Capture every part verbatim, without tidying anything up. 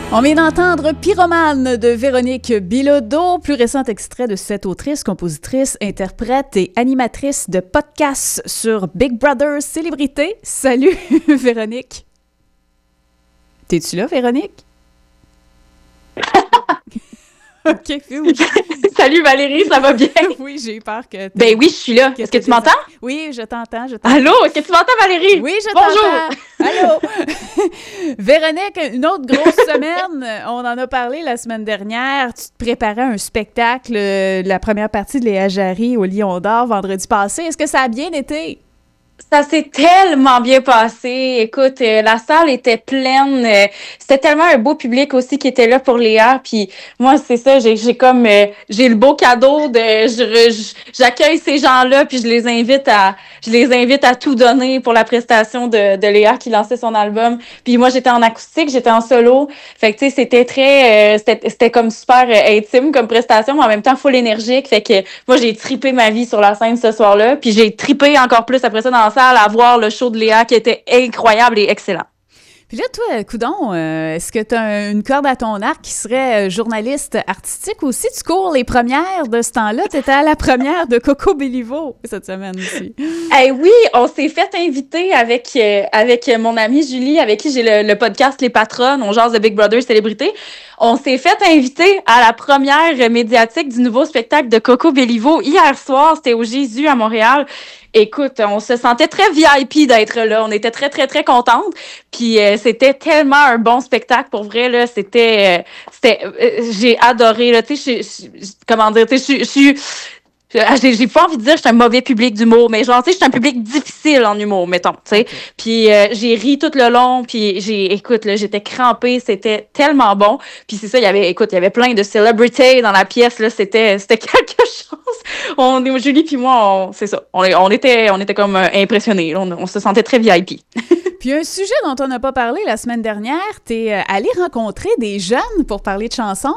On vient d'entendre Pyromane de Véronique Bilodeau, plus récent extrait de cette autrice, compositrice, interprète et animatrice de podcasts sur Big Brother Célébrité. Salut Véronique. T'es-tu là, Véronique? OK, oui. Salut Valérie, ça va bien? Oui, j'ai eu peur que... Ben oui, je suis là. Est-ce que tu m'entends? Oui, je t'entends, je t'entends. Allô, est-ce que tu m'entends, Valérie? Oui, je Bonjour. t'entends. Allô? Véronique, une autre grosse semaine. On en a parlé la semaine dernière. Tu te préparais un spectacle, la première partie de Léa Jarry au Lion d'Or vendredi passé. Est-ce que ça a bien été? Ça s'est tellement bien passé. Écoute, euh, la salle était pleine. Euh, c'était tellement un beau public aussi qui était là pour Léa. Puis moi, c'est ça, j'ai, j'ai comme euh, j'ai le beau cadeau de je, je- j'accueille ces gens-là puis je les invite à je les invite à tout donner pour la prestation de, de Léa qui lançait son album. Puis moi, j'étais en acoustique, j'étais en solo. Fait que tu sais, c'était très euh, c'était, c'était comme super euh, intime comme prestation, mais en même temps full énergique. Fait que moi, j'ai tripé ma vie sur la scène ce soir-là. Puis j'ai tripé encore plus après ça dans la salle à voir le show de Léa qui était incroyable et excellent. Puis là, toi, coudon, euh, est-ce que tu as une corde à ton arc qui serait euh, journaliste artistique aussi? Tu cours les premières de ce temps-là. Tu étais à la première de Coco Béliveau cette semaine aussi. Eh oui, on s'est fait inviter avec, euh, avec mon amie Julie, avec qui j'ai le, le podcast Les Patronnes, on jase de Big Brother Célébrité. On s'est fait inviter à la première médiatique du nouveau spectacle de Coco Béliveau hier soir. C'était au Jésus à Montréal. Écoute, on se sentait très V I P d'être là. On était très, très, très contentes. Puis euh, c'était tellement un bon spectacle. Pour vrai, là, c'était... euh, c'était euh, j'ai adoré, là. Tu sais, je- je- je- comment dire, tu sais, je je suis... J'ai, j'ai pas envie de dire que je suis un mauvais public d'humour, mais genre, tu sais, je suis un public difficile en humour, mettons, tu sais. Puis euh, j'ai ri tout le long, puis j'ai, écoute, là, j'étais crampée, c'était tellement bon. Puis c'est ça, il y avait, écoute, il y avait plein de celebrities dans la pièce, là, c'était, c'était quelque chose. On, Julie puis moi, on, c'est ça, on, on était, on était comme euh, impressionnés, on, on se sentait très V I P. Puis un sujet dont on n'a pas parlé la semaine dernière, t'es euh, allé rencontrer des jeunes pour parler de chansons.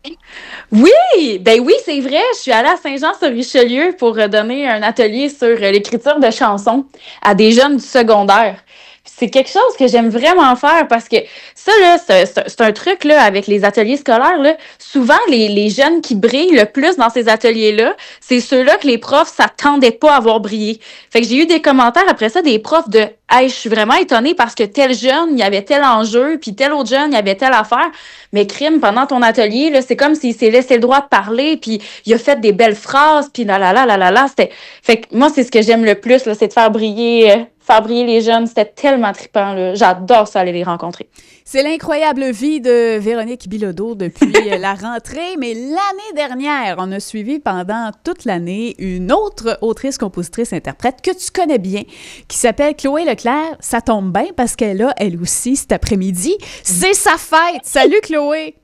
Oui, ben oui, c'est vrai. Je suis allée à Saint-Jean-sur-Richelieu pour euh, donner un atelier sur euh, l'écriture de chansons à des jeunes du secondaire. C'est quelque chose que j'aime vraiment faire parce que ça, là, c'est, c'est- c'est un truc là, avec les ateliers scolaires. Là. Souvent, les, les jeunes qui brillent le plus dans ces ateliers-là, c'est ceux-là que les profs s'attendaient pas à voir briller. Fait que j'ai eu des commentaires après ça des profs de Hey, je suis vraiment étonnée parce que tel jeune, il y avait tel enjeu, puis tel autre jeune, il y avait telle affaire. Mais crime, pendant ton atelier, là, c'est comme s'il s'est laissé le droit de parler, puis il a fait des belles phrases, puis là, là, là, là, là, là. C'était... Fait que moi, c'est ce que j'aime le plus, là, c'est de faire briller, euh, faire briller les jeunes. C'était tellement trippant, là. J'adore ça, aller les rencontrer. C'est l'incroyable vie de Véronique Bilodeau depuis la rentrée, mais l'année dernière, on a suivi pendant toute l'année une autre autrice, compositrice, interprète que tu connais bien, qui s'appelle Chloé Leclerc. Ça tombe bien parce qu'elle a, elle aussi, cet après-midi, c'est sa fête! Salut Chloé!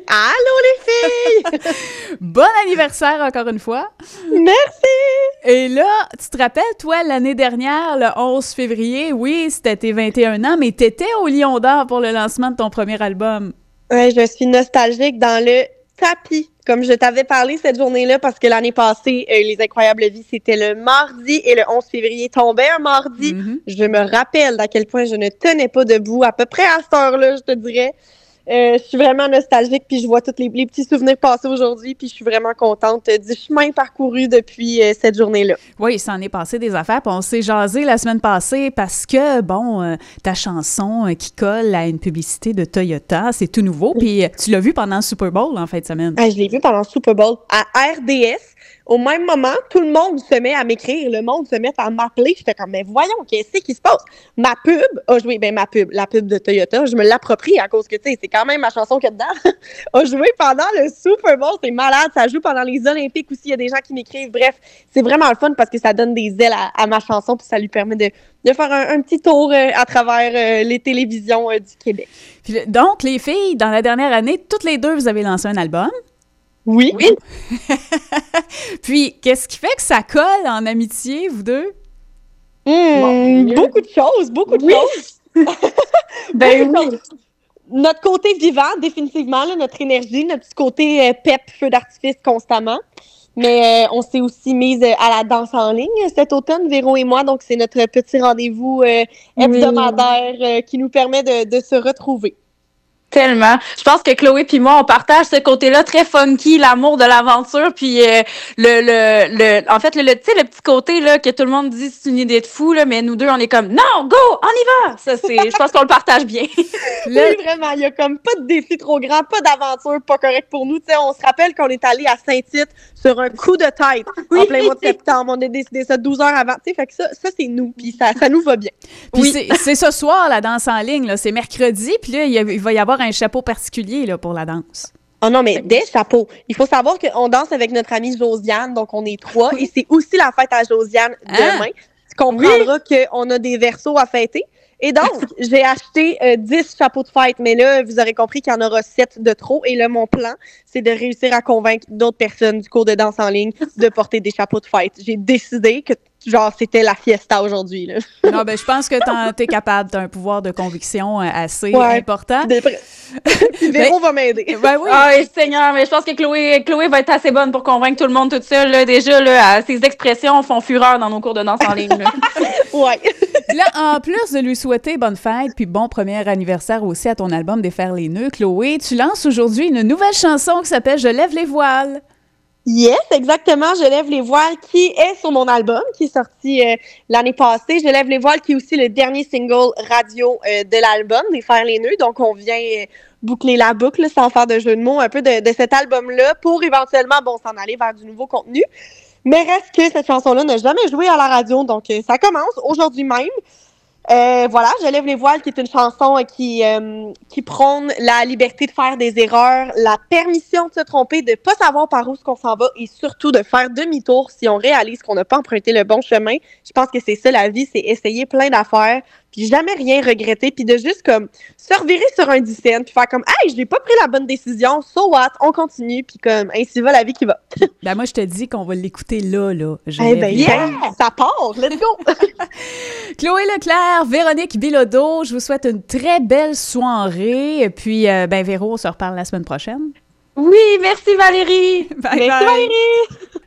Allô les filles! Bon anniversaire encore une fois! Merci! Et là, tu te rappelles, toi, l'année dernière, le onze février, oui, c'était tes vingt et un ans, mais t'étais au Lion d'Or pour le lancement de ton premier album. Ouais, je suis nostalgique dans le tapis, comme je t'avais parlé cette journée-là, parce que l'année passée, euh, Les Incroyables Vies, c'était le mardi et le onze février tombait un mardi. Mm-hmm. Je me rappelle d'à quel point je ne tenais pas debout, à peu près à cette heure-là, je te dirais. Euh, je suis vraiment nostalgique, puis je vois tous les, les petits souvenirs passer aujourd'hui, puis je suis vraiment contente euh, du chemin parcouru depuis euh, cette journée-là. Oui, il s'en est passé des affaires, puis on s'est jasé la semaine passée parce que, bon, euh, ta chanson euh, qui colle à une publicité de Toyota, c'est tout nouveau, puis euh, tu l'as vu pendant le Super Bowl en fin de semaine. Ah, je l'ai vu pendant le Super Bowl à R D S. Au même moment, tout le monde se met à m'écrire, le monde se met à m'appeler. J'étais comme, mais voyons, qu'est-ce qui se passe? Ma pub a joué, ben ma pub, la pub de Toyota, je me l'approprie à cause que, tu sais, c'est quand même ma chanson qu'il y a dedans, a joué pendant le Super Bowl. C'est malade, ça joue pendant les Olympiques aussi. Il y a des gens qui m'écrivent. Bref, c'est vraiment le fun parce que ça donne des ailes à, à ma chanson puis ça lui permet de, de faire un, un petit tour euh, à travers euh, les télévisions euh, du Québec. Puis, donc, les filles, dans la dernière année, toutes les deux, vous avez lancé un album. Oui. Oui. Puis, Puis, qu'est-ce qui fait que ça colle en amitié, vous deux? Mmh, Bon, beaucoup de choses, beaucoup de Oui. choses. Ben Beaucoup de oui. choses. Notre côté vivant, définitivement, là, notre énergie, notre petit côté euh, pep, feu d'artifice constamment. Mais euh, on s'est aussi mise euh, à la danse en ligne cet automne, Véro et moi. Donc, c'est notre petit rendez-vous euh, hebdomadaire euh, qui nous permet de, de se retrouver. Tellement. Je pense que Chloé puis moi, on partage ce côté-là très funky, l'amour de l'aventure, puis euh, le, le, le, en fait, le, le, tu sais, le petit côté là que tout le monde dit c'est une idée de fou là, mais nous deux, on est comme non, go, on y va. Ça, c'est, je pense qu'on le partage bien. Le... Oui, vraiment, il y a comme pas de défi trop grand, pas d'aventure pas correct pour nous. Tu sais, on se rappelle qu'on est allé à Saint-Tite sur un coup de tête oui. en plein mois de septembre. On a décidé ça douze heures avant. Tu sais, fait que ça, ça c'est nous, puis ça, ça nous va bien. Puis oui. c'est, c'est ce soir la danse en ligne, là, c'est mercredi, puis là il, y a, il va y avoir un chapeau particulier là, pour la danse. Oh non, mais des chapeaux. Il faut savoir qu'on danse avec notre amie Josiane, donc on est trois, et c'est aussi la fête à Josiane demain. Ah. Tu comprendras oui. qu'on a des versos à fêter. Et donc, j'ai acheté euh, dix chapeaux de fête, mais là, vous aurez compris qu'il y en aura sept de trop. Et là, mon plan, c'est de réussir à convaincre d'autres personnes du cours de danse en ligne de porter des chapeaux de fête. J'ai décidé que genre, c'était la fiesta aujourd'hui, là. Non, ben, je pense que t'es capable. T'as un pouvoir de conviction assez ouais, important. Puis Véro ben, va m'aider. Ben oui. Ah, Seigneur, mais je pense que Chloé, Chloé va être assez bonne pour convaincre tout le monde toute seule, là. Déjà, là, ses expressions font fureur dans nos cours de danse en ligne, là. Ouais. Là, en plus de lui souhaiter bonne fête puis bon premier anniversaire aussi à ton album Défaire les nœuds, Chloé, tu lances aujourd'hui une nouvelle chanson qui s'appelle « Je lève les voiles ». Yes, exactement. Je lève les voiles qui est sur mon album, qui est sorti euh, l'année passée. Je lève les voiles qui est aussi le dernier single radio euh, de l'album, Défaire les nœuds. Donc, on vient euh, boucler la boucle, sans faire de jeu de mots, un peu de, de cet album-là pour éventuellement, bon, s'en aller vers du nouveau contenu. Mais reste que cette chanson-là n'a jamais joué à la radio, donc euh, ça commence aujourd'hui même. Euh, voilà, Je lève les voiles, qui est une chanson qui euh, qui prône la liberté de faire des erreurs, la permission de se tromper, de pas savoir par où ce qu'on s'en va et surtout de faire demi-tour si on réalise qu'on n'a pas emprunté le bon chemin. Je pense que c'est ça la vie, c'est essayer plein d'affaires, puis jamais rien regretter, puis de juste comme se revirer sur un dix-sept, puis faire comme « Hey, je n'ai pas pris la bonne décision, so what? » On continue, puis comme ainsi va la vie qui va. Ben moi, je te dis qu'on va l'écouter là, là. Je eh ben, yeah! Ça part! Let's go! Chloé Leclerc, Véronique Bilodeau, je vous souhaite une très belle soirée. Puis, euh, ben Véro, on se reparle la semaine prochaine. Oui, merci Valérie! Bye merci bye. Valérie!